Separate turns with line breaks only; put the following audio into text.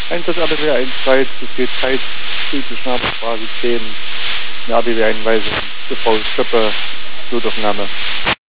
Einsatz ADW 1-2, es geht Zeit, Südliche Schnabelstraße 10, eine ADW-Einweisung, TV Schöppe, Notaufnahme.